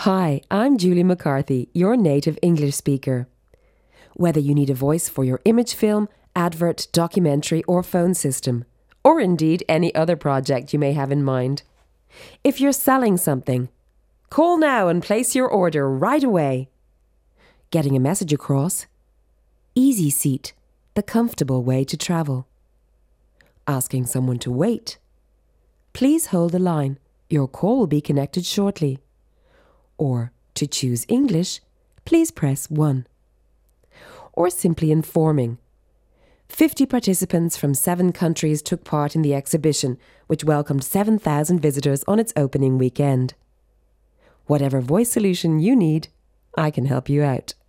Hi, I'm Julie McCarthy, your native English speaker. Whether you need a voice for your image film, advert, documentary or phone system, or indeed any other project you may have in mind. If you're selling something, call now and place your order right away. Getting a message across? Easy Seat, the comfortable way to travel. Asking someone to wait? Please hold the line, your call will be connected shortly. Or, to choose English, please press 1. Or simply informing. 50 participants from 7 countries took part in the exhibition, which welcomed 7,000 visitors on its opening weekend. Whatever voice solution you need, I can help you out.